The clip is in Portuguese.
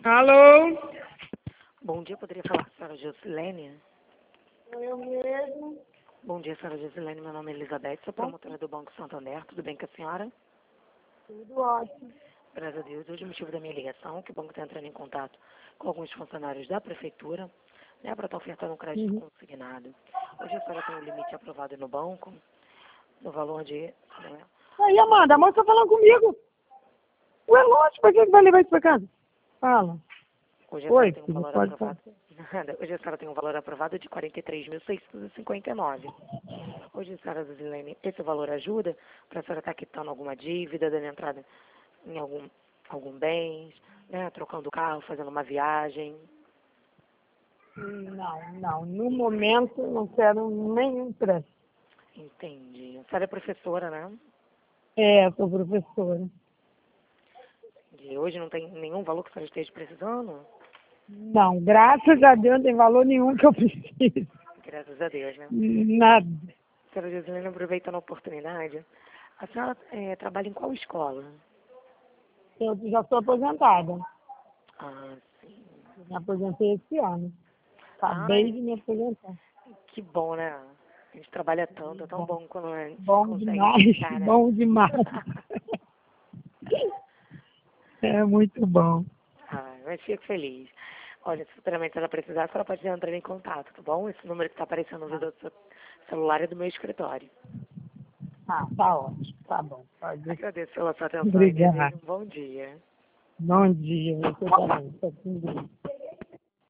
Alô? Bom dia, poderia falar com a senhora Josilene? Eu mesmo. Bom dia, senhora Josilene, meu nome é Elizabeth, sou promotora do Banco Santander, tudo bem com a senhora? Tudo ótimo. Graças a Deus, hoje o motivo da minha ligação, que o banco está entrando em contato com alguns funcionários da prefeitura, né, para estar ofertando um crédito consignado. Hoje a senhora tem um limite aprovado no banco, no valor de... Né, Aí, Amanda, a moça tá falando comigo. Ué, lógico, pra que vai levar isso pra casa? Fala. hoje a Oi, senhora tem um filho, valor pode aprovado... Nada, hoje a senhora tem um valor aprovado de R$ 43.659. Hoje, senhora Josilene, esse valor ajuda para a senhora estar quitando alguma dívida, dando entrada em algum bem, né, trocando o carro, fazendo uma viagem. Não. No momento, não quero nenhum empréstimo. Entendi. A senhora é professora, né? É, sou professora. E hoje não tem nenhum valor que a senhora esteja precisando? Não, graças a Deus não tem valor nenhum que eu preciso. Graças a Deus, né? Nada. Senhora Josilene, aproveitando a oportunidade, a senhora trabalha em qual escola? Eu já sou aposentada. Ah, sim. Me aposentei esse ano. Acabei Ai, de me aposentar. que bom, né? A gente trabalha tanto, é tão bom quando a gente Bom consegue demais, descansar, né? bom demais. É muito bom. Ah, mas fico feliz. Olha, se futuramente ela precisar, a senhora pode entrar em contato, tá bom? Esse número que está aparecendo no vídeo do seu celular é do meu escritório. Ah, tá ótimo. Tá bom. Pode deixar. Agradeço pela sua atenção e desejo Obrigada. um bom dia. Bom dia. Você também. Tá tudo bem.